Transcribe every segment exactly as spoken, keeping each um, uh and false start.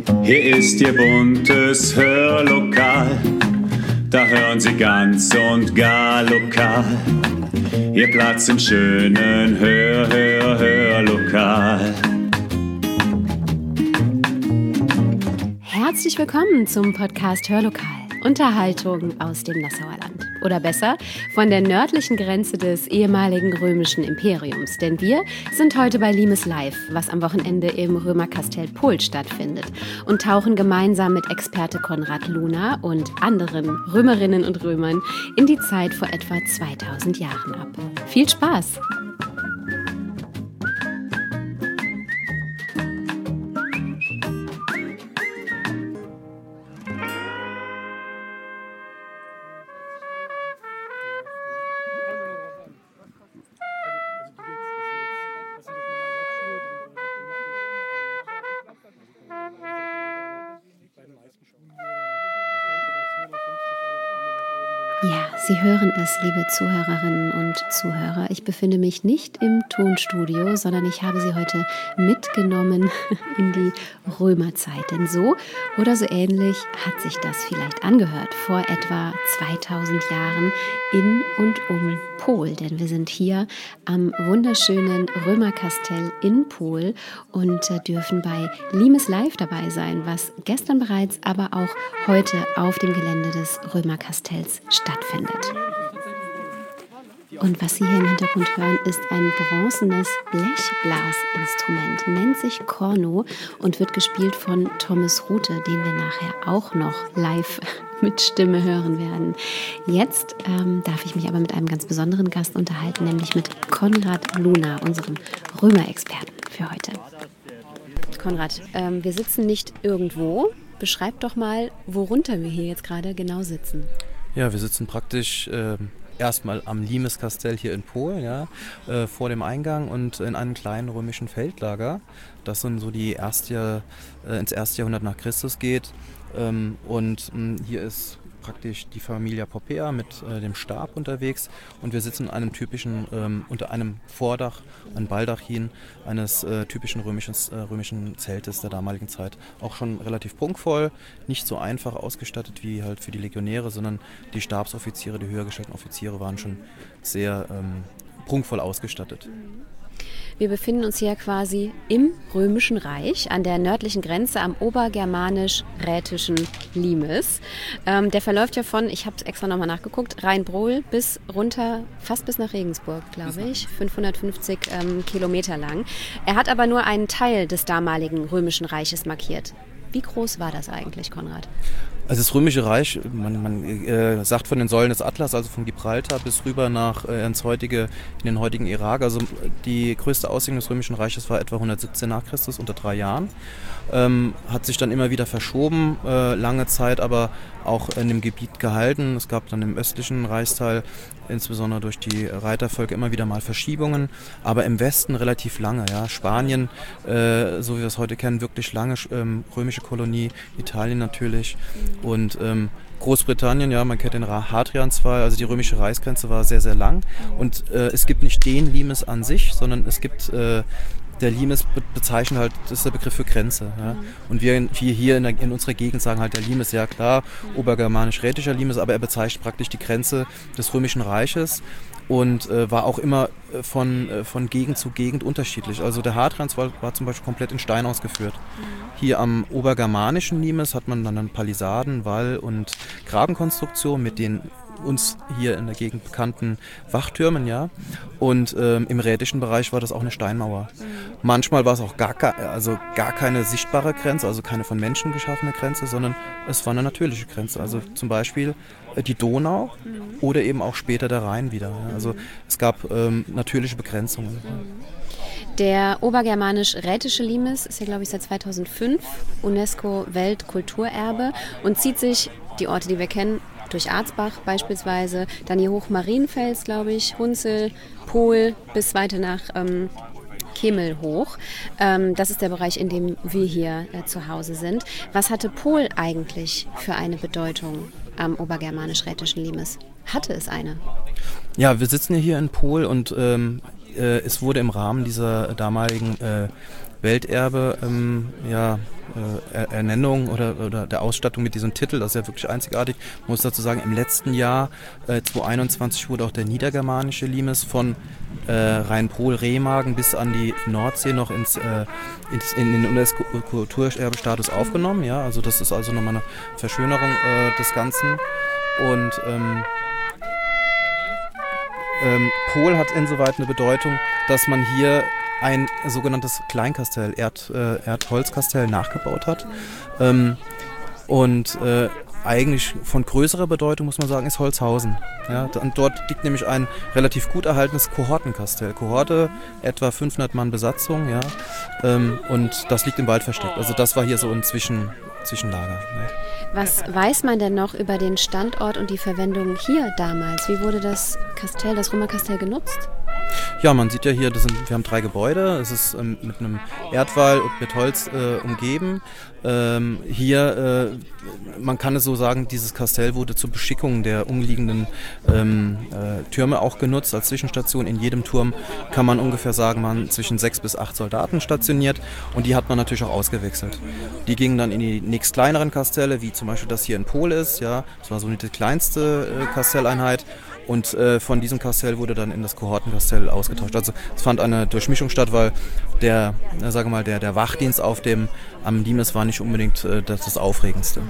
Hier ist Ihr buntes Hörlokal, da hören Sie ganz und gar lokal. Ihr Platz im schönen Hör, Hör, Hörlokal. Herzlich willkommen zum Podcast Hörlokal. Unterhaltung aus dem Nassauer Land. Oder besser, von der nördlichen Grenze des ehemaligen römischen Imperiums. Denn wir sind heute bei Limes Live, was am Wochenende im Römerkastell Pol stattfindet. Und tauchen gemeinsam mit Experte Konrad Luna und anderen Römerinnen und Römern in die Zeit vor etwa zweitausend Jahren ab. Viel Spaß! Ja, Sie hören es, liebe Zuhörerinnen und Zuhörer. Ich befinde mich nicht im Tonstudio, sondern ich habe Sie heute mitgenommen in die Römerzeit. Denn so oder so ähnlich hat sich das vielleicht angehört vor etwa zweitausend Jahren in und um Pol. Denn wir sind hier am wunderschönen Römerkastell in Pol und dürfen bei Limes Live dabei sein, was gestern bereits, aber auch heute auf dem Gelände des Römerkastells stattfindet. Und was Sie hier im Hintergrund hören, ist ein bronzenes Blechblasinstrument, nennt sich Corno und wird gespielt von Thomas Rute, den wir nachher auch noch live mit Stimme hören werden. Jetzt ähm, darf ich mich aber mit einem ganz besonderen Gast unterhalten, nämlich mit Konrad Luna, unserem Römerexperten für heute. Konrad, ähm, wir sitzen nicht irgendwo. Beschreib doch mal, worunter wir hier jetzt gerade genau sitzen. Ja, wir sitzen praktisch äh, erstmal am Limeskastell hier in Pol, ja, äh, vor dem Eingang und in einem kleinen römischen Feldlager, das dann so die erste, äh, ins erste Jahrhundert nach Christus geht. Ähm, und mh, hier ist praktisch die Familia Poppaea mit äh, dem Stab unterwegs und wir sitzen in einem typischen, ähm, unter einem Vordach, ein Baldachin eines äh, typischen römischen, äh, römischen Zeltes der damaligen Zeit. Auch schon relativ prunkvoll, nicht so einfach ausgestattet wie halt für die Legionäre, sondern die Stabsoffiziere, die höher gestellten Offiziere waren schon sehr ähm, prunkvoll ausgestattet. Wir befinden uns hier quasi im Römischen Reich, an der nördlichen Grenze am obergermanisch-rätischen Limes. Ähm, der verläuft ja von, ich habe es extra nochmal nachgeguckt, Rheinbrohl bis runter, fast bis nach Regensburg, glaube ich, fünfhundertfünfzig ähm, Kilometer lang. Er hat aber nur einen Teil des damaligen Römischen Reiches markiert. Wie groß war das eigentlich, Konrad? Also das Römische Reich, man, man äh, sagt von den Säulen des Atlas, also von Gibraltar bis rüber nach äh, ins heutige, in den heutigen Irak. Also die größte Ausdehnung des Römischen Reiches war etwa hundertsiebzehn nach Christus, unter drei Jahren. Ähm, hat sich dann immer wieder verschoben, äh, lange Zeit aber auch in dem Gebiet gehalten. Es gab dann im östlichen Reichsteil, insbesondere durch die Reitervölker, immer wieder mal Verschiebungen, aber im Westen relativ lange. Ja. Spanien, äh, so wie wir es heute kennen, wirklich lange ähm, römische Kolonie, Italien natürlich und ähm, Großbritannien, ja, man kennt den Hadrianswall, also die römische Reichsgrenze war sehr, sehr lang und äh, es gibt nicht den Limes an sich, sondern es gibt äh, der Limes bezeichnet halt, das ist der Begriff für Grenze. Ja. Und wir, wir hier in, der, in unserer Gegend sagen halt, der Limes, ja klar, obergermanisch-rätischer Limes, aber er bezeichnet praktisch die Grenze des Römischen Reiches und äh, war auch immer äh, von, äh, von Gegend zu Gegend unterschiedlich. Also der Hadrianswall war zum Beispiel komplett in Stein ausgeführt. Mhm. Hier am obergermanischen Limes hat man dann Palisaden, Wall- und Grabenkonstruktion mit den uns hier in der Gegend bekannten Wachtürmen, ja. Und ähm, im rätischen Bereich war das auch eine Steinmauer. Mhm. Manchmal war es auch gar, also gar keine sichtbare Grenze, also keine von Menschen geschaffene Grenze, sondern es war eine natürliche Grenze. Also zum Beispiel äh, die Donau mhm. oder eben auch später der Rhein wieder. Ja. Also es gab ähm, natürliche Begrenzungen. Mhm. Der obergermanisch-rätische Limes ist ja, glaube ich, seit zweitausendfünf UNESCO-Weltkulturerbe und zieht sich, die Orte, die wir kennen, durch Arzbach beispielsweise, dann hier hoch Marienfels, glaube ich, Hunzel, Pol bis weiter nach ähm, Kemel hoch. Ähm, das ist der Bereich, in dem wir hier äh, zu Hause sind. Was hatte Pol eigentlich für eine Bedeutung am obergermanisch-rätischen Limes? Hatte es eine? Ja, wir sitzen ja hier in Pol und ähm, äh, es wurde im Rahmen dieser damaligen äh, Welterbe ähm, ja, äh, Ernennung oder, oder der Ausstattung mit diesem Titel. Das ist ja wirklich einzigartig. Ich muss dazu sagen, im letzten Jahr, äh, zweitausendeinundzwanzig, wurde auch der niedergermanische Limes von äh, Rheinpohl-Remagen bis an die Nordsee noch ins, äh, ins, in den UNESCO-Kulturerbestatus aufgenommen. Ja? Also das ist also nochmal eine Verschönerung äh, des Ganzen. Und ähm, ähm, Pohl hat insoweit eine Bedeutung, dass man hier ein sogenanntes Kleinkastell, Erd, äh, Erdholzkastell nachgebaut hat. Ähm, und äh, eigentlich von größerer Bedeutung, muss man sagen, ist Holzhausen. Ja, und dort liegt nämlich ein relativ gut erhaltenes Kohortenkastell. Kohorte, etwa fünfhundert Mann Besatzung, ja, ähm, und das liegt im Wald versteckt. Also das war hier so ein Zwischen, Zwischenlager. Ja. Was weiß man denn noch über den Standort und die Verwendung hier damals? Wie wurde das Kastell, das Römerkastell genutzt? Ja, man sieht ja hier, das sind, wir haben drei Gebäude. Es ist ähm, mit einem Erdwall und mit Holz äh, umgeben. Ähm, hier, äh, man kann es so sagen, dieses Kastell wurde zur Beschickung der umliegenden ähm, äh, Türme auch genutzt als Zwischenstation. In jedem Turm kann man ungefähr sagen, man zwischen sechs bis acht Soldaten stationiert und die hat man natürlich auch ausgewechselt. Die gingen dann in die nächst kleineren Kastelle, wie zum Beispiel das hier in Pohl ist. Ja, das war so die kleinste äh, Kastelleinheit. Und äh, von diesem Kastell wurde dann in das Kohortenkastell ausgetauscht. Also es fand eine Durchmischung statt, weil der, äh, sage mal, der, der Wachdienst auf dem am Limes war nicht unbedingt äh, das, das Aufregendste.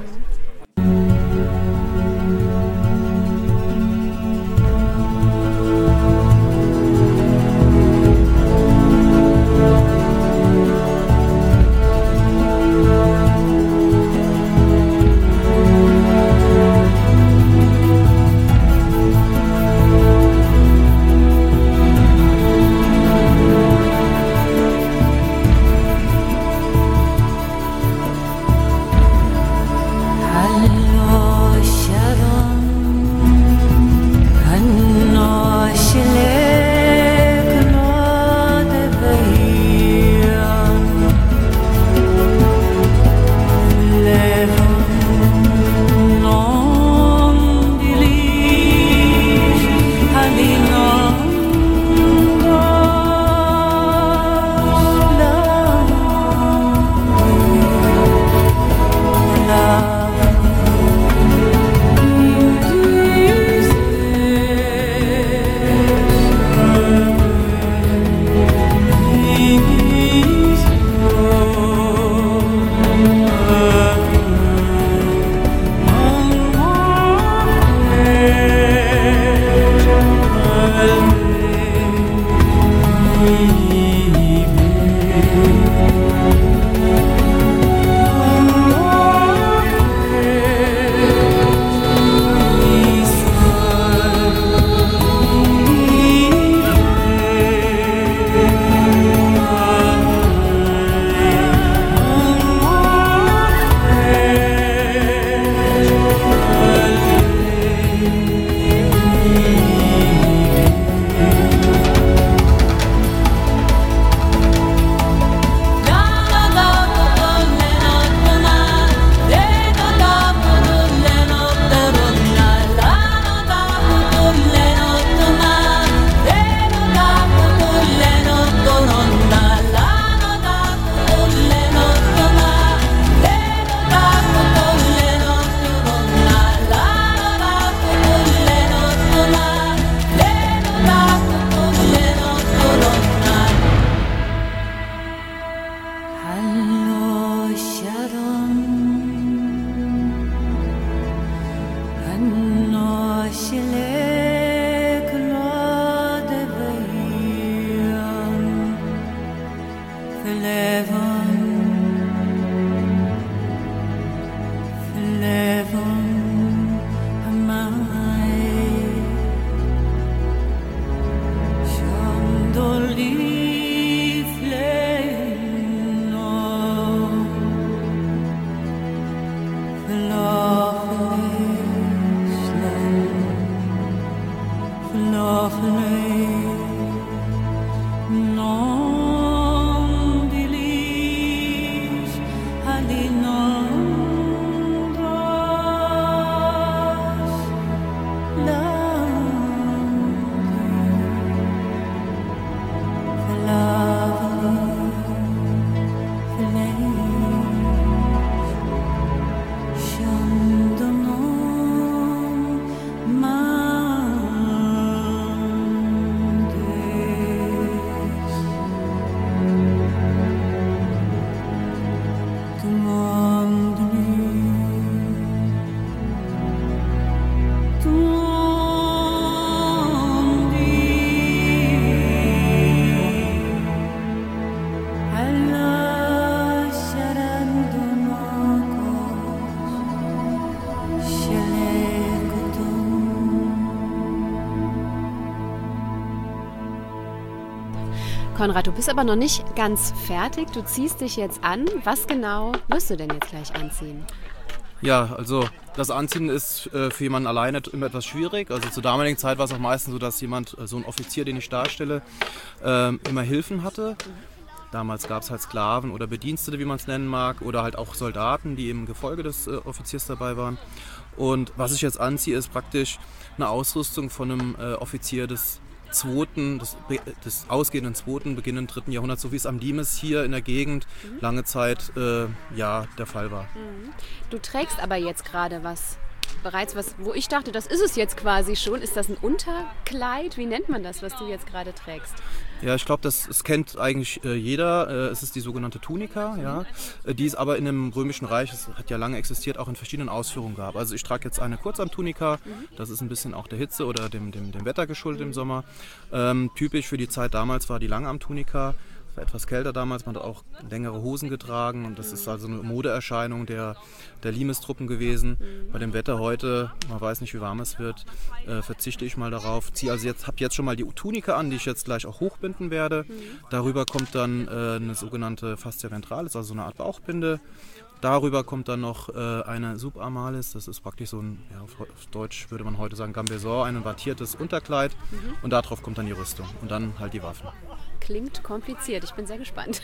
Konrad, du bist aber noch nicht ganz fertig. Du ziehst dich jetzt an. Was genau wirst du denn jetzt gleich anziehen? Ja, also das Anziehen ist äh, für jemanden alleine immer etwas schwierig. Also zur damaligen Zeit war es auch meistens so, dass jemand, äh, so ein Offizier, den ich darstelle, äh, immer Hilfen hatte. Damals gab es halt Sklaven oder Bedienstete, wie man es nennen mag, oder halt auch Soldaten, die im Gefolge des äh, Offiziers dabei waren. Und was ich jetzt anziehe, ist praktisch eine Ausrüstung von einem äh, Offizier des Zweiten, des, des ausgehenden Zweiten, beginnenden dritten Jahrhunderts, so wie es am Limes hier in der Gegend mhm. lange Zeit äh, ja, der Fall war. Mhm. Du trägst aber jetzt gerade was, bereits was, wo ich dachte, das ist es jetzt quasi schon. Ist das ein Unterkleid? Wie nennt man das, was du jetzt gerade trägst? Ja, ich glaube, das, das kennt eigentlich äh, jeder. Äh, es ist die sogenannte Tunika, ja, äh, die es aber in dem Römischen Reich, es hat ja lange existiert, auch in verschiedenen Ausführungen gab. Also ich trage jetzt eine Kurzarmtunika, mhm. das ist ein bisschen auch der Hitze oder dem, dem, dem Wetter geschuldet mhm. im Sommer. Ähm, typisch für die Zeit damals war die Langarmtunika. Etwas kälter damals, man hat auch längere Hosen getragen und das ist also eine Modeerscheinung der, der Limes-Truppen gewesen. Bei dem Wetter heute, man weiß nicht, wie warm es wird, äh, verzichte ich mal darauf. Ziehe also jetzt, habe jetzt schon mal die Tunika an, die ich jetzt gleich auch hochbinden werde. Darüber kommt dann äh, eine sogenannte Fascia ventralis, also so eine Art Bauchbinde. Darüber kommt dann noch äh, eine Subarmalis, das ist praktisch so ein, ja, auf Deutsch würde man heute sagen Gambeson, ein wattiertes Unterkleid mhm. und darauf kommt dann die Rüstung und dann halt die Waffen. Klingt kompliziert, ich bin sehr gespannt.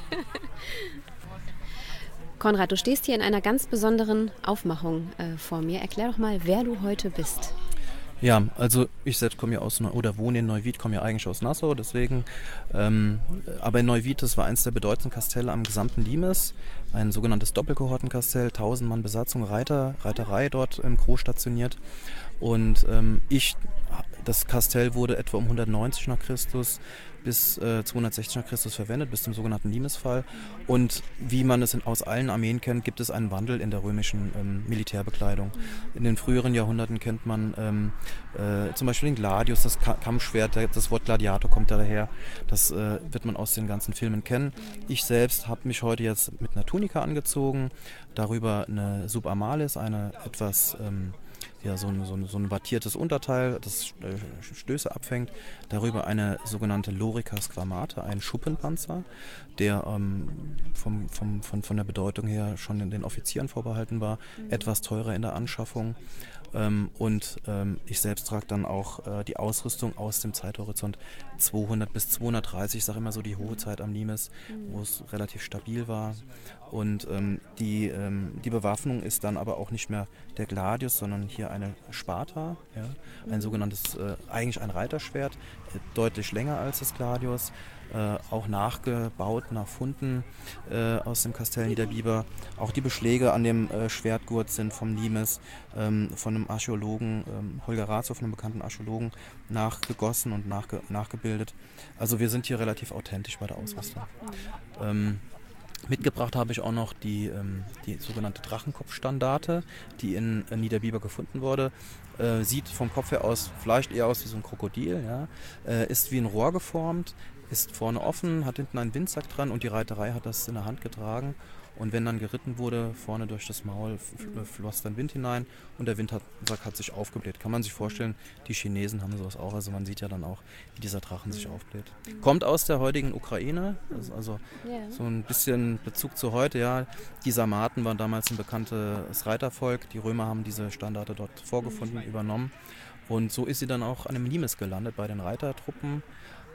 Konrad, du stehst hier in einer ganz besonderen Aufmachung äh, vor mir. Erklär doch mal, wer du heute bist. Ja, also ich selbst komme ja aus Neu- oder wohne in Neuwied, komme ja eigentlich aus Nassau, deswegen. Ähm, aber in Neuwied, das war eines der bedeutendsten Kastelle am gesamten Limes, ein sogenanntes Doppelkohortenkastell, tausend Mann Besatzung, Reiter, Reiterei dort im Gros stationiert. Und ähm, ich, das Kastell wurde etwa um hundertneunzig nach Christus bis äh, zweihundertsechzig nach Christus verwendet, bis zum sogenannten Limesfall. Und wie man es in, aus allen Armeen kennt, gibt es einen Wandel in der römischen ähm, Militärbekleidung. In den früheren Jahrhunderten kennt man ähm, äh, zum Beispiel den Gladius, das Ka- Kampfschwert, der, das Wort Gladiator kommt daher. Das äh, wird man aus den ganzen Filmen kennen. Ich selbst habe mich heute jetzt mit einer Tunika angezogen, darüber eine Subarmalis, eine etwas... Ähm, Ja, so ein, so, ein, so ein wattiertes Unterteil, das Stöße abfängt. Darüber eine sogenannte Lorica squamata, ein Schuppenpanzer, der ähm, vom, vom, von, von der Bedeutung her schon den Offizieren vorbehalten war, mhm. etwas teurer in der Anschaffung. Ähm, und ähm, ich selbst trage dann auch äh, die Ausrüstung aus dem Zeithorizont zweihundert bis zweihundertdreißig, ich sage immer so die hohe Zeit am Limes, mhm. wo es relativ stabil war. Und ähm, die, ähm, die Bewaffnung ist dann aber auch nicht mehr der Gladius, sondern hier eine Sparta, ja, ein mhm. sogenanntes, äh, eigentlich ein Reiterschwert, äh, deutlich länger als das Gladius, äh, auch nachgebaut nach Funden äh, aus dem Kastell Niederbiber. Auch die Beschläge an dem äh, Schwertgurt sind vom Limes, ähm, von einem Archäologen, ähm, Holger Ratzow, einem bekannten Archäologen, nachgegossen und nachge- nachgebildet. Also wir sind hier relativ authentisch bei der Ausrüstung. Mhm. Ähm, Mitgebracht habe ich auch noch die, ähm, die sogenannte Drachenkopfstandarte, die in äh, Niederbiber gefunden wurde. Äh, sieht vom Kopf her aus, vielleicht eher aus wie so ein Krokodil, ja? äh, ist wie ein Rohr geformt, ist vorne offen, hat hinten einen Windsack dran und die Reiterei hat das in der Hand getragen. Und wenn dann geritten wurde, vorne durch das Maul f- floss dann Wind hinein und der Windsack hat sich aufgebläht. Kann man sich vorstellen, die Chinesen haben sowas auch. Also man sieht ja dann auch, wie dieser Drachen sich aufbläht. Kommt aus der heutigen Ukraine, also, also yeah. so ein bisschen Bezug zu heute. Ja, die Sarmaten waren damals ein bekanntes Reitervolk. Die Römer haben diese Standarte dort vorgefunden, mhm. übernommen. Und so ist sie dann auch an dem Limes gelandet bei den Reitertruppen.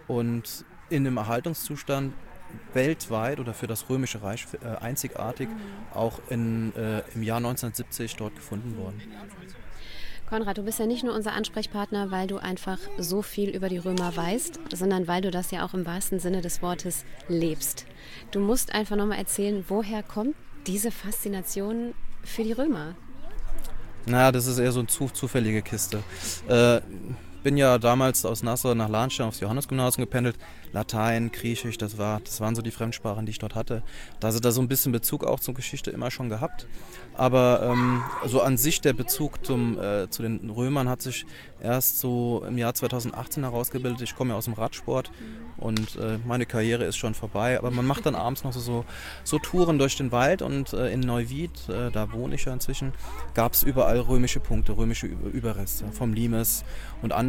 Und in dem Erhaltungszustand weltweit oder für das Römische Reich äh, einzigartig auch in, äh, im Jahr neunzehnhundertsiebzig dort gefunden worden. Konrad, du bist ja nicht nur unser Ansprechpartner, weil du einfach so viel über die Römer weißt, sondern weil du das ja auch im wahrsten Sinne des Wortes lebst. Du musst einfach nochmal erzählen, woher kommt diese Faszination für die Römer? Naja, das ist eher so eine zu, zufällige Kiste. Äh, bin ja damals aus Nassau nach Lahnstein aufs Johannesgymnasium gependelt. Latein, Griechisch, das, war, das waren so die Fremdsprachen, die ich dort hatte. Da hat da so ein bisschen Bezug auch zur Geschichte immer schon gehabt. Aber ähm, so an sich der Bezug zum, äh, zu den Römern hat sich erst so im Jahr zweitausendachtzehn herausgebildet. Ich komme ja aus dem Radsport und äh, meine Karriere ist schon vorbei. Aber man macht dann abends noch so, so, so Touren durch den Wald und äh, in Neuwied, äh, da wohne ich ja inzwischen, gab es überall römische Punkte, römische Überreste vom Limes und andere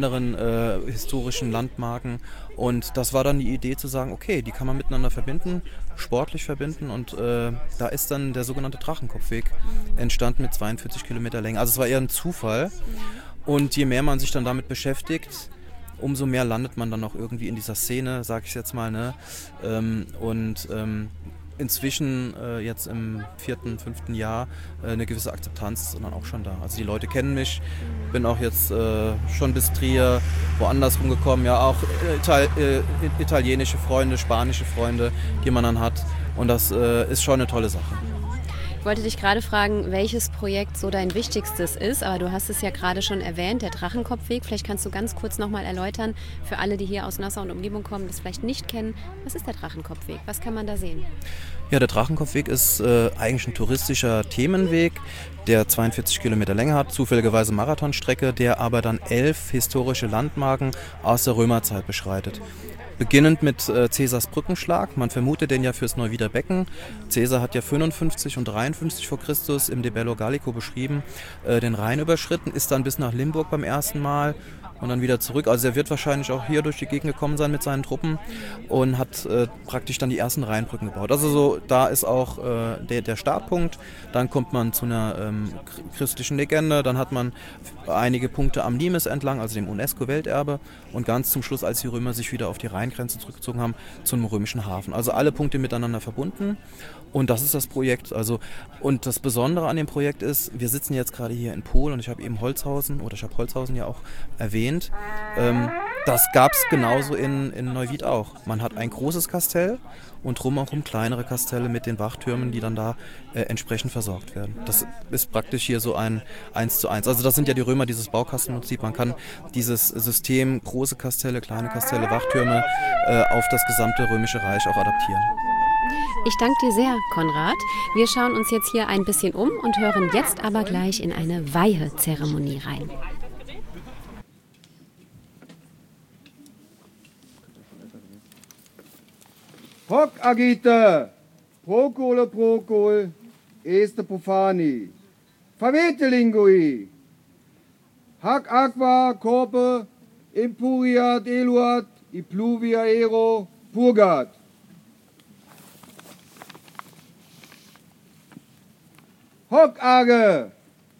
kleineren äh, historischen Landmarken. Und das war dann die Idee zu sagen, okay, die kann man miteinander verbinden, sportlich verbinden. Und äh, da ist dann der sogenannte Drachenkopfweg entstanden mit zweiundvierzig Kilometer Länge. Also es war eher ein Zufall. Und je mehr man sich dann damit beschäftigt, umso mehr landet man dann auch irgendwie in dieser Szene, sag ich jetzt mal. Ne? Ähm, und ähm, inzwischen äh, jetzt im vierten, fünften Jahr äh, eine gewisse Akzeptanz ist dann auch schon da. Also die Leute kennen mich, bin auch jetzt äh, schon bis Trier, woanders rumgekommen, ja auch Ital- äh, italienische Freunde, spanische Freunde, die man dann hat, und das äh, ist schon eine tolle Sache. Ich wollte dich gerade fragen, welches Projekt so dein wichtigstes ist, aber du hast es ja gerade schon erwähnt, der Drachenkopfweg. Vielleicht kannst du ganz kurz nochmal erläutern, für alle, die hier aus Nassau und Umgebung kommen, das vielleicht nicht kennen, was ist der Drachenkopfweg? Was kann man da sehen? Ja, der Drachenkopfweg ist äh, eigentlich ein touristischer Themenweg, der zweiundvierzig Kilometer Länge hat, zufälligerweise Marathonstrecke, der aber dann elf historische Landmarken aus der Römerzeit beschreitet. Beginnend mit äh, Caesars Brückenschlag, man vermutet den ja fürs Neuwieder Becken. Caesar hat ja fünfundfünfzig und dreiundfünfzig vor Christus im De Bello Gallico beschrieben, äh, den Rhein überschritten, ist dann bis nach Limburg beim ersten Mal und dann wieder zurück. Also er wird wahrscheinlich auch hier durch die Gegend gekommen sein mit seinen Truppen und hat äh, praktisch dann die ersten Rheinbrücken gebaut. Also so, da ist auch äh, der, der Startpunkt. Dann kommt man zu einer ähm, christlichen Legende, dann hat man einige Punkte am Limes entlang, also dem UNESCO-Welterbe, und ganz zum Schluss, als die Römer sich wieder auf die Rheingrenze zurückgezogen haben, zum römischen Hafen. Also alle Punkte miteinander verbunden. Und das ist das Projekt. Also, und das Besondere an dem Projekt ist, wir sitzen jetzt gerade hier in Pohl und ich habe eben Holzhausen, oder ich habe Holzhausen ja auch erwähnt. Ähm, das gab es genauso in, in Neuwied auch. Man hat ein großes Kastell und drumherum kleinere Kastelle mit den Wachtürmen, die dann da äh, entsprechend versorgt werden. Das ist praktisch hier so ein eins zu eins. Also das sind ja die Römer, dieses Baukastenprinzip. Man kann dieses System, große Kastelle, kleine Kastelle, Wachtürme äh, auf das gesamte Römische Reich auch adaptieren. Ich danke dir sehr, Konrad. Wir schauen uns jetzt hier ein bisschen um und hören jetzt aber gleich in eine Weihezeremonie rein. Hoc agite, procole procol, este profani, favete lingui, hac aqua corpe, impuriat eluat, i pluvia aero, purgat. Hoc age,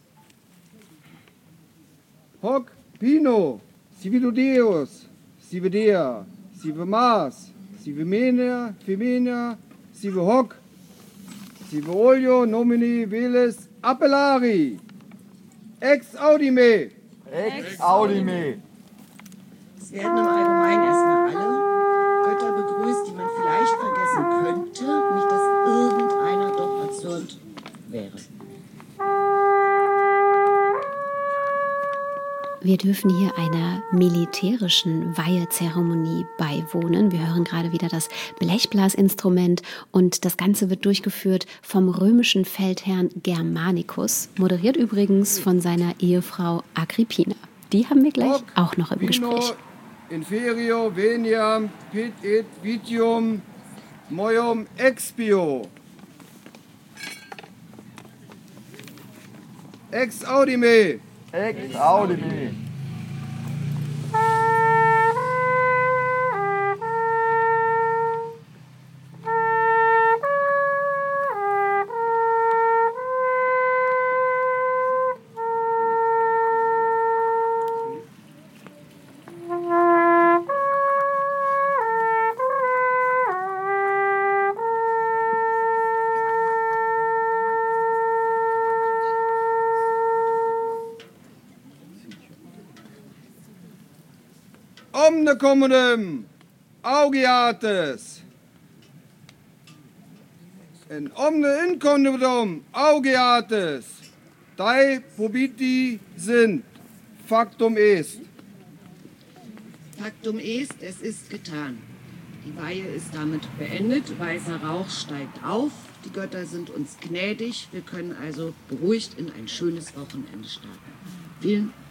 hoc pino, sive deus, sive dea, sive mas, sive mena, femina, sive hoc, sive olio nomini veles appellari, ex audime. Ex audime. Es werden im Allgemeinen erstmal alle Götter begrüßt, die man vielleicht vergessen könnte, nicht dass irgendeiner doch erzürnt wäre. Wir dürfen hier einer militärischen Weihezeremonie beiwohnen. Wir hören gerade wieder das Blechblasinstrument und das Ganze wird durchgeführt vom römischen Feldherrn Germanicus, moderiert übrigens von seiner Ehefrau Agrippina. Die haben wir gleich auch noch im Gespräch. Inferio veniam pit et vitium moium expio. Ex audime. Ex audime. Omne commodum augeates. En omne incommodum augeates. Dei probiti sind. Factum est. Faktum ist, es ist getan. Die Weihe ist damit beendet. Weißer Rauch steigt auf. Die Götter sind uns gnädig. Wir können also beruhigt in ein schönes Wochenende starten. Vielen Dank.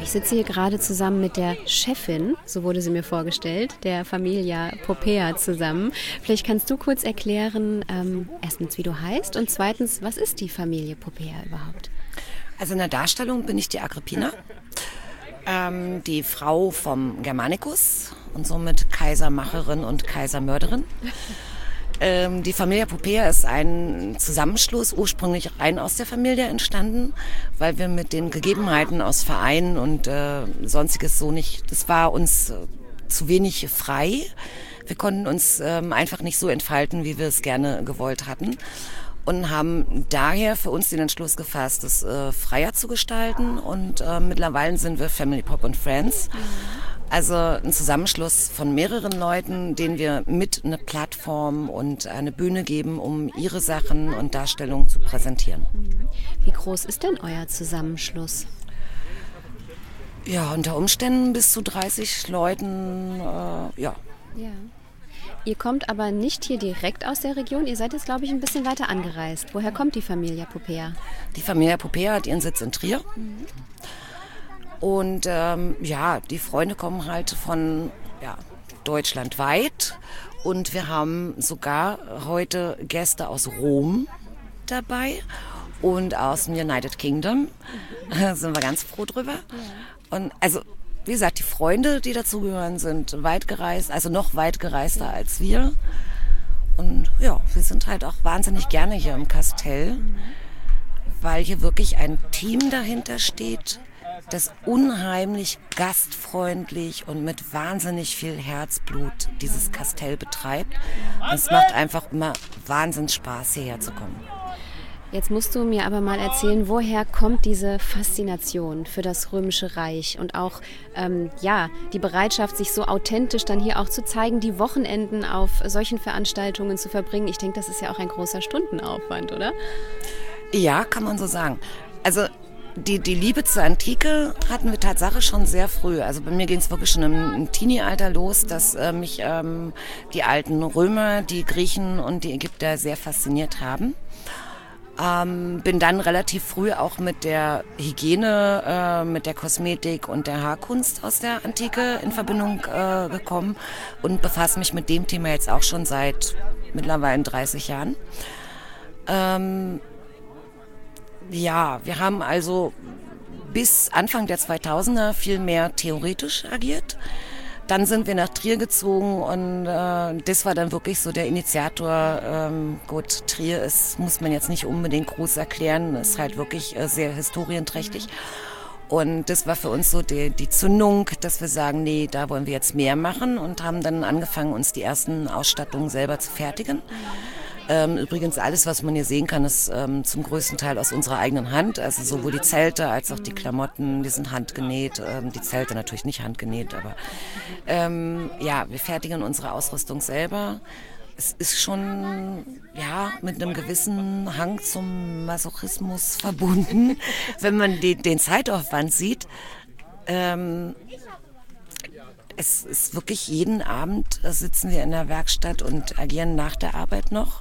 Ich sitze hier gerade zusammen mit der Chefin, so wurde sie mir vorgestellt, der Familia Popea zusammen. Vielleicht kannst du kurz erklären, ähm, erstens, wie du heißt und zweitens, was ist die Familie Popea überhaupt? Also in der Darstellung bin ich die Agrippina, ähm, die Frau vom Germanicus und somit Kaisermacherin und Kaisermörderin. Ähm, die Familia Popea ist ein Zusammenschluss, ursprünglich rein aus der Familie entstanden, weil wir mit den Gegebenheiten aus Vereinen und äh, sonstiges so nicht, das war uns äh, zu wenig frei. Wir konnten uns ähm, einfach nicht so entfalten, wie wir es gerne gewollt hatten und haben daher für uns den Entschluss gefasst, es äh, freier zu gestalten und äh, mittlerweile sind wir Family Pop and Friends. Also ein Zusammenschluss von mehreren Leuten, denen wir mit eine Plattform und eine Bühne geben, um ihre Sachen und Darstellungen zu präsentieren. Wie groß ist denn euer Zusammenschluss? Ja, unter Umständen bis zu dreißig Leuten, äh, ja. Ja. Ihr kommt aber nicht hier direkt aus der Region, ihr seid jetzt, glaube ich, ein bisschen weiter angereist. Woher kommt die Familia Popea? Die Familia Popea hat ihren Sitz in Trier. Mhm. Und ähm, ja, die Freunde kommen halt von ja, deutschlandweit und wir haben sogar heute Gäste aus Rom dabei und aus dem United Kingdom. Da sind wir ganz froh drüber. Und also, wie gesagt, die Freunde, die dazugehören, sind weit gereist, also noch weit gereister als wir. Und ja, wir sind halt auch wahnsinnig gerne hier im Kastell, weil hier wirklich ein Team dahinter steht, das unheimlich gastfreundlich und mit wahnsinnig viel Herzblut dieses Kastell betreibt. Und es macht einfach immer wahnsinnig Spaß, hierher zu kommen. Jetzt musst du mir aber mal erzählen, woher kommt diese Faszination für das Römische Reich und auch ähm, ja, die Bereitschaft, sich so authentisch dann hier auch zu zeigen, die Wochenenden auf solchen Veranstaltungen zu verbringen. Ich denke, das ist ja auch ein großer Stundenaufwand, oder? Ja, kann man so sagen. Also Die, die Liebe zur Antike hatten wir Tatsache schon sehr früh. Also bei mir ging es wirklich schon im, im Teenie-Alter los, dass äh, mich ähm, die alten Römer, die Griechen und die Ägypter sehr fasziniert haben. Ähm, bin dann relativ früh auch mit der Hygiene, äh, mit der Kosmetik und der Haarkunst aus der Antike in Verbindung äh, gekommen und befasse mich mit dem Thema jetzt auch schon seit mittlerweile dreißig Jahren. Ähm, Ja, wir haben also bis Anfang der zweitausender viel mehr theoretisch agiert. Dann sind wir nach Trier gezogen und äh, das war dann wirklich so der Initiator. Ähm, gut, Trier ist, muss man jetzt nicht unbedingt groß erklären, ist halt wirklich äh, sehr historienträchtig. Und das war für uns so die, die Zündung, dass wir sagen, nee, da wollen wir jetzt mehr machen und haben dann angefangen, uns die ersten Ausstattungen selber zu fertigen. Ähm, übrigens alles, was man hier sehen kann, ist ähm, zum größten Teil aus unserer eigenen Hand. Also sowohl die Zelte als auch die Klamotten, die sind handgenäht. Ähm, die Zelte natürlich nicht handgenäht, aber ähm, ja, wir fertigen unsere Ausrüstung selber. Es ist schon ja mit einem gewissen Hang zum Masochismus verbunden, wenn man die, den Zeitaufwand sieht. Ähm, Es ist wirklich jeden Abend sitzen wir in der Werkstatt und agieren nach der Arbeit noch.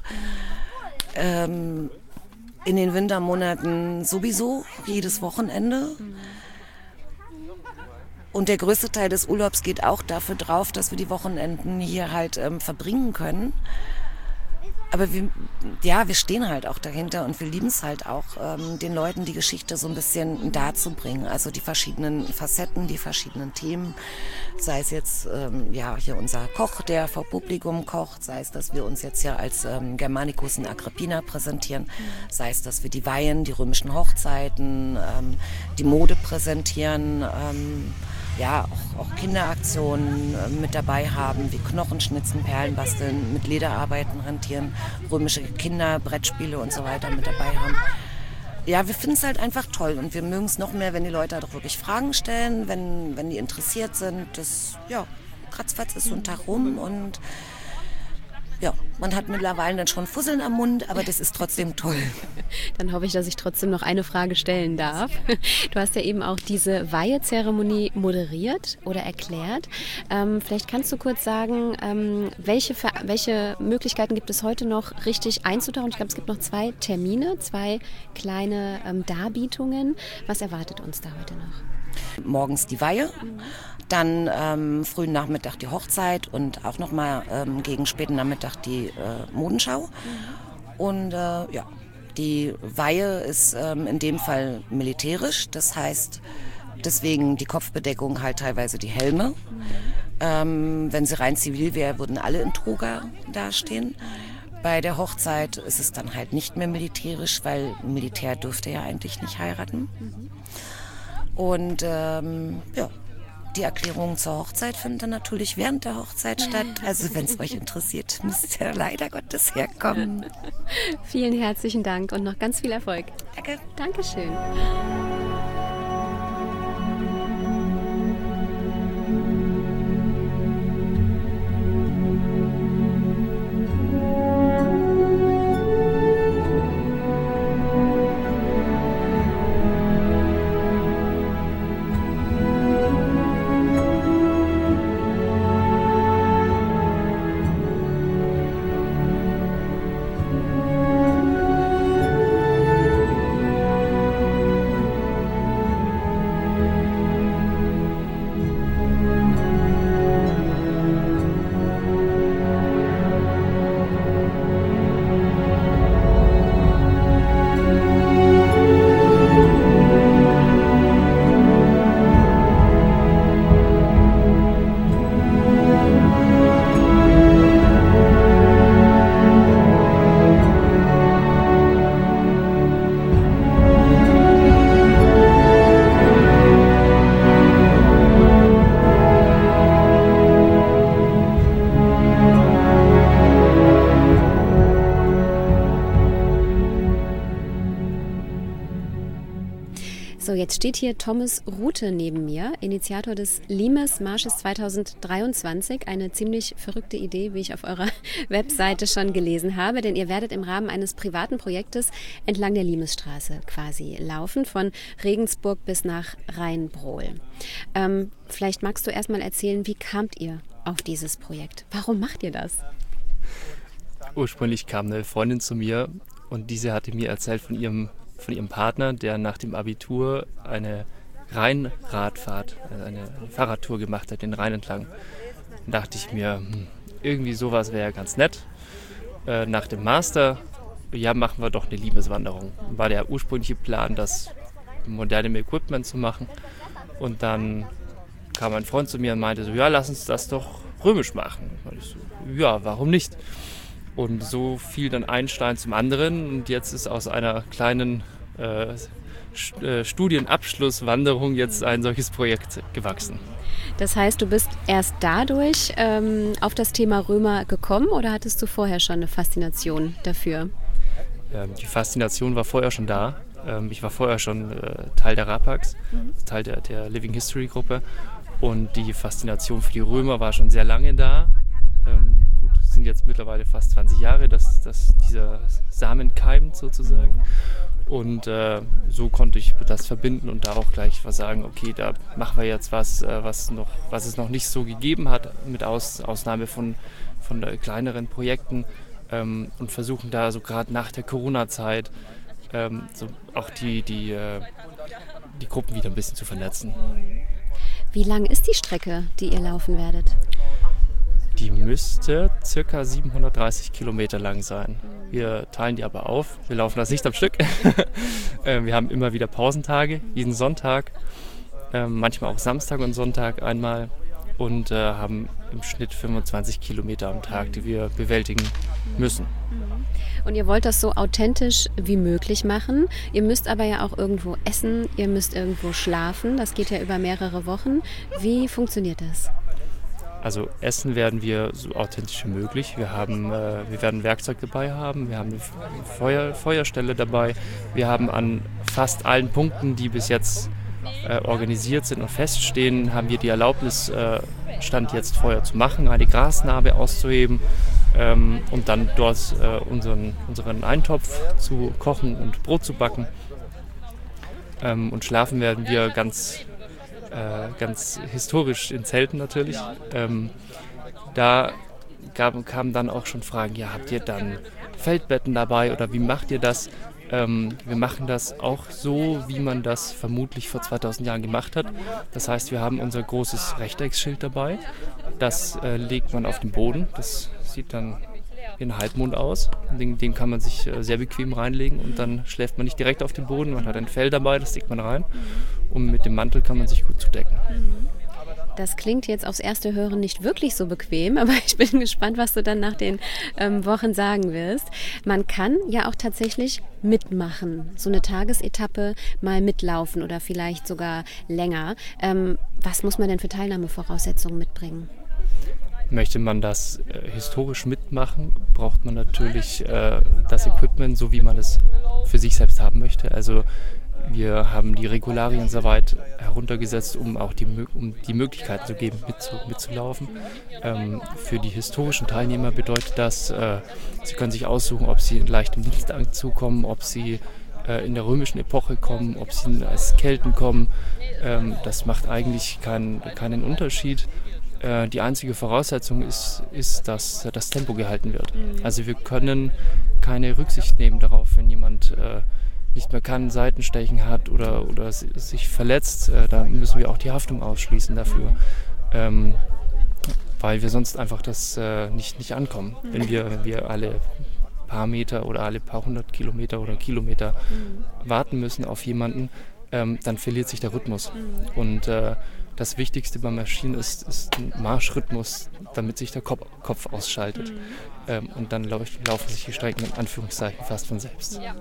Ähm, in den Wintermonaten sowieso, jedes Wochenende. Und der größte Teil des Urlaubs geht auch dafür drauf, dass wir die Wochenenden hier halt ähm, verbringen können. Aber wir, ja, wir stehen halt auch dahinter und wir lieben es halt auch, ähm, den Leuten die Geschichte so ein bisschen darzubringen. Also die verschiedenen Facetten, die verschiedenen Themen. Sei es jetzt ähm, ja hier unser Koch, der vor Publikum kocht, sei es, dass wir uns jetzt hier als ähm, Germanicus und Agrippina präsentieren, sei es, dass wir die Weihen, die römischen Hochzeiten, ähm, die Mode präsentieren, ähm, ja, auch, auch Kinderaktionen äh, mit dabei haben, wie Knochenschnitzen, Perlen basteln, mit Lederarbeiten rentieren, römische Kinderbrettspiele und so weiter mit dabei haben. Ja, wir finden es halt einfach toll und wir mögen es noch mehr, wenn die Leute doch wirklich Fragen stellen, wenn, wenn die interessiert sind. Das, ja, ratzfatz ist so ein Tag rum und ja, man hat mittlerweile dann schon Fusseln am Mund, aber das ist trotzdem toll. Dann hoffe ich, dass ich trotzdem noch eine Frage stellen darf. Du hast ja eben auch diese Weihezeremonie moderiert oder erklärt. Ähm, vielleicht kannst du kurz sagen, ähm, welche, welche Möglichkeiten gibt es heute noch richtig einzutauchen? Ich glaube, es gibt noch zwei Termine, zwei kleine ähm, Darbietungen. Was erwartet uns da heute noch? Morgens die Weihe, dann ähm, frühen Nachmittag die Hochzeit und auch nochmal ähm, gegen späten Nachmittag die äh, Modenschau. Und äh, ja, die Weihe ist ähm, in dem Fall militärisch, das heißt deswegen die Kopfbedeckung halt teilweise die Helme. Ähm, wenn sie rein zivil wäre, würden alle in Toga dastehen. Bei der Hochzeit ist es dann halt nicht mehr militärisch, weil Militär dürfte ja eigentlich nicht heiraten. Und ähm, ja, die Erklärungen zur Hochzeit finden dann natürlich während der Hochzeit statt. Also wenn es euch interessiert, müsst ihr leider Gottes herkommen. Vielen herzlichen Dank und noch ganz viel Erfolg. Danke. Dankeschön. So, jetzt steht hier Thomas Rute neben mir, Initiator des Limes-Marsches zweitausenddreiundzwanzig. Eine ziemlich verrückte Idee, wie ich auf eurer Webseite schon gelesen habe, denn ihr werdet im Rahmen eines privaten Projektes entlang der Limesstraße quasi laufen, von Regensburg bis nach Rheinbrohl. Ähm, vielleicht magst du erst mal erzählen, wie kamt ihr auf dieses Projekt? Warum macht ihr das? Ursprünglich kam eine Freundin zu mir und diese hatte mir erzählt von ihrem von ihrem Partner, der nach dem Abitur eine Rheinradfahrt, eine Fahrradtour gemacht hat, den Rhein entlang. Da dachte ich mir, hm, irgendwie sowas wäre ja ganz nett. Äh, nach dem Master, ja, machen wir doch eine Liebeswanderung. War der ursprüngliche Plan, das modernem Equipment zu machen. Und dann kam ein Freund zu mir und meinte so, ja, lass uns das doch römisch machen. Und ich so, ja, warum nicht? Und so fiel dann ein Stein zum anderen und jetzt ist aus einer kleinen äh, Studienabschlusswanderung jetzt ein solches Projekt gewachsen. Das heißt, du bist erst dadurch ähm, auf das Thema Römer gekommen oder hattest du vorher schon eine Faszination dafür? Ähm, die Faszination war vorher schon da. Ähm, ich war vorher schon äh, Teil der Rapax, mhm. Teil der, der Living History Gruppe und die Faszination für die Römer war schon sehr lange da. Ähm, sind jetzt mittlerweile fast zwanzig Jahre, dass, dass dieser Samen keimt sozusagen. Und äh, so konnte ich das verbinden und da auch gleich was sagen, okay, da machen wir jetzt was, äh, was, noch, was es noch nicht so gegeben hat, mit Aus, Ausnahme von, von äh, kleineren Projekten ähm, und versuchen da so gerade nach der Corona-Zeit ähm, so auch die, die, äh, die Gruppen wieder ein bisschen zu vernetzen. Wie lang ist die Strecke, die ihr laufen werdet? Die müsste ca. siebenhundertdreißig Kilometer lang sein. Wir teilen die aber auf. Wir laufen das nicht am Stück. Wir haben immer wieder Pausentage, jeden Sonntag, manchmal auch Samstag und Sonntag einmal und haben im Schnitt fünfundzwanzig Kilometer am Tag, die wir bewältigen müssen. Und ihr wollt das so authentisch wie möglich machen. Ihr müsst aber ja auch irgendwo essen, ihr müsst irgendwo schlafen. Das geht ja über mehrere Wochen. Wie funktioniert das? Also essen werden wir so authentisch wie möglich. Wir, haben, äh, wir werden Werkzeug dabei haben, wir haben eine Feuer, Feuerstelle dabei. Wir haben an fast allen Punkten, die bis jetzt äh, organisiert sind und feststehen, haben wir die Erlaubnis, äh, Stand jetzt Feuer zu machen, eine Grasnarbe auszuheben ähm, und dann dort äh, unseren, unseren Eintopf zu kochen und Brot zu backen. Ähm, und schlafen werden wir ganz... Äh, ganz historisch in Zelten natürlich. Ähm, da gab, kamen dann auch schon Fragen, ja, habt ihr dann Feldbetten dabei oder wie macht ihr das? Ähm, wir machen das auch so, wie man das vermutlich vor zweitausend Jahren gemacht hat. Das heißt, wir haben unser großes Rechteckerschild dabei. Das äh, legt man auf den Boden. Das sieht dann wie ein Halbmond aus. Den, den kann man sich äh, sehr bequem reinlegen und dann schläft man nicht direkt auf dem Boden. Man hat ein Fell dabei, das legt man rein. Und mit dem Mantel kann man sich gut zudecken. Das klingt jetzt aufs erste Hören nicht wirklich so bequem, aber ich bin gespannt, was du dann nach den ähm, Wochen sagen wirst. Man kann ja auch tatsächlich mitmachen, so eine Tagesetappe mal mitlaufen oder vielleicht sogar länger. Ähm, was muss man denn für Teilnahmevoraussetzungen mitbringen? Möchte man das äh, historisch mitmachen, braucht man natürlich äh, das Equipment, so wie man es für sich selbst haben möchte. Also wir haben die Regularien so weit heruntergesetzt, um auch die, um die Möglichkeiten zu geben, mitzu, mitzulaufen. Ähm, für die historischen Teilnehmer bedeutet das, äh, sie können sich aussuchen, ob sie leicht im Dienstanzug kommen, ob sie äh, in der römischen Epoche kommen, ob sie als Kelten kommen. Ähm, das macht eigentlich kein, keinen Unterschied. Äh, die einzige Voraussetzung ist, ist, dass das Tempo gehalten wird. Also wir können keine Rücksicht nehmen darauf, wenn jemand äh, nicht mehr kann, Seitenstechen hat oder, oder sich verletzt, äh, da müssen wir auch die Haftung ausschließen dafür, ähm, weil wir sonst einfach das äh, nicht, nicht ankommen. Mhm. Wenn wir, wenn wir alle paar Meter oder alle paar hundert Kilometer oder Kilometer mhm. warten müssen auf jemanden, ähm, dann verliert sich der Rhythmus. Mhm. Und äh, das Wichtigste bei Maschinen ist, ist ein Marschrhythmus, damit sich der Kopf, Kopf ausschaltet. Mhm. Ähm, und dann lau- laufen sich die Strecken in Anführungszeichen fast von selbst. Ja.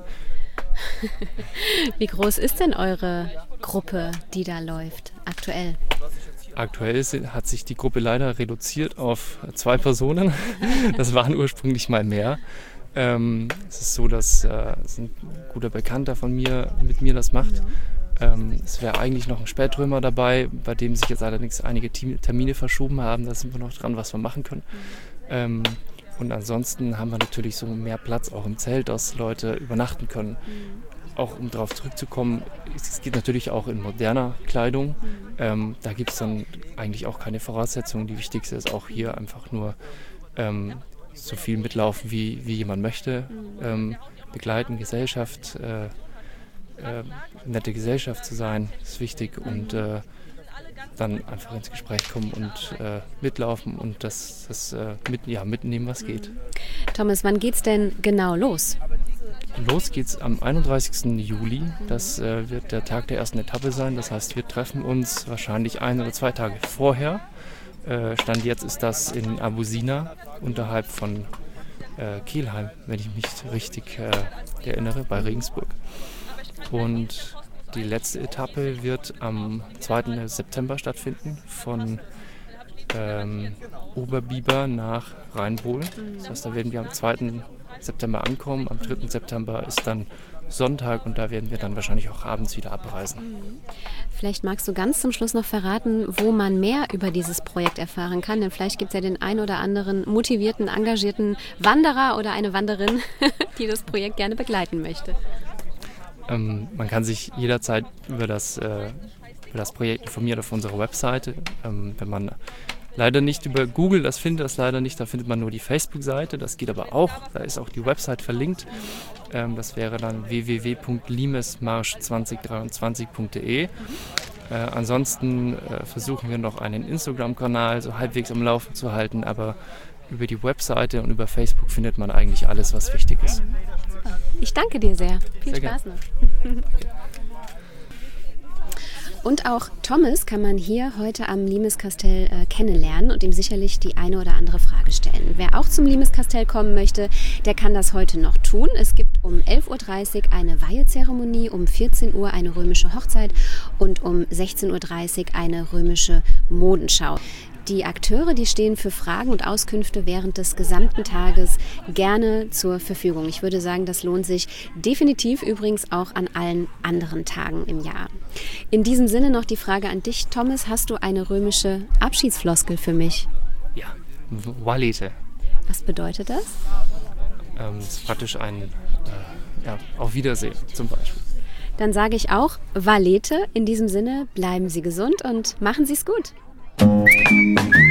Wie groß ist denn eure Gruppe, die da läuft, aktuell? Aktuell hat sich die Gruppe leider reduziert auf zwei Personen. Das waren ursprünglich mal mehr. Ähm, es ist so, dass äh, ein guter Bekannter von mir mit mir das macht. Ähm, es wäre eigentlich noch ein Spätrömer dabei, bei dem sich jetzt allerdings einige Termine verschoben haben. Da sind wir noch dran, was wir machen können. Ähm, Und ansonsten haben wir natürlich so mehr Platz auch im Zelt, dass Leute übernachten können. Mhm. Auch um darauf zurückzukommen, es geht natürlich auch in moderner Kleidung. Mhm. Ähm, da gibt es dann eigentlich auch keine Voraussetzungen. Die wichtigste ist auch hier einfach nur ähm, so viel mitlaufen, wie, wie jemand möchte. Mhm. Ähm, begleiten, Gesellschaft, äh, äh, nette Gesellschaft zu sein, ist wichtig. Und äh, dann einfach ins Gespräch kommen und äh, mitlaufen und das, das äh, mit, ja, mitnehmen, was geht. Thomas, wann geht's denn genau los? Los geht's am einunddreißigsten Juli. Das äh, wird der Tag der ersten Etappe sein. Das heißt, wir treffen uns wahrscheinlich ein oder zwei Tage vorher. Äh, Stand jetzt ist das in Abusina unterhalb von äh, Kelheim, wenn ich mich richtig äh, erinnere, bei Regensburg. Und die letzte Etappe wird am zweiten September stattfinden, von ähm, Oberbiber nach Rheinbohl. Das heißt, da werden wir am zweiten September ankommen. Am dritten September ist dann Sonntag und da werden wir dann wahrscheinlich auch abends wieder abreisen. Vielleicht magst du ganz zum Schluss noch verraten, wo man mehr über dieses Projekt erfahren kann, denn vielleicht gibt es ja den ein oder anderen motivierten, engagierten Wanderer oder eine Wanderin, die das Projekt gerne begleiten möchte. Ähm, man kann sich jederzeit über das, äh, über das Projekt informieren auf unserer Webseite. Ähm, wenn man leider nicht über Google das findet, das leider nicht, da findet man nur die Facebook-Seite. Das geht aber auch, da ist auch die Website verlinkt. Ähm, das wäre dann w w w punkt limesmarsch zwanzig dreiundzwanzig punkt de. Äh, ansonsten äh, versuchen wir noch einen Instagram-Kanal so halbwegs am Laufen zu halten, aber über die Webseite und über Facebook findet man eigentlich alles, was wichtig ist. Ich danke dir sehr. Viel sehr Spaß noch. Und auch Thomas kann man hier heute am Limeskastell äh, kennenlernen und ihm sicherlich die eine oder andere Frage stellen. Wer auch zum Limeskastell kommen möchte, der kann das heute noch tun. Es gibt um elf Uhr dreißig eine Weihezeremonie, um vierzehn Uhr eine römische Hochzeit und um sechzehn Uhr dreißig eine römische Modenschau. Die Akteure, die stehen für Fragen und Auskünfte während des gesamten Tages gerne zur Verfügung. Ich würde sagen, das lohnt sich definitiv, übrigens auch an allen anderen Tagen im Jahr. In diesem Sinne noch die Frage an dich, Thomas. Hast du eine römische Abschiedsfloskel für mich? Ja, Valete. Was bedeutet das? Ähm, das ist praktisch ein äh, ja, Auf Wiedersehen zum Beispiel. Dann sage ich auch Valete. In diesem Sinne, bleiben Sie gesund und machen Sie es gut.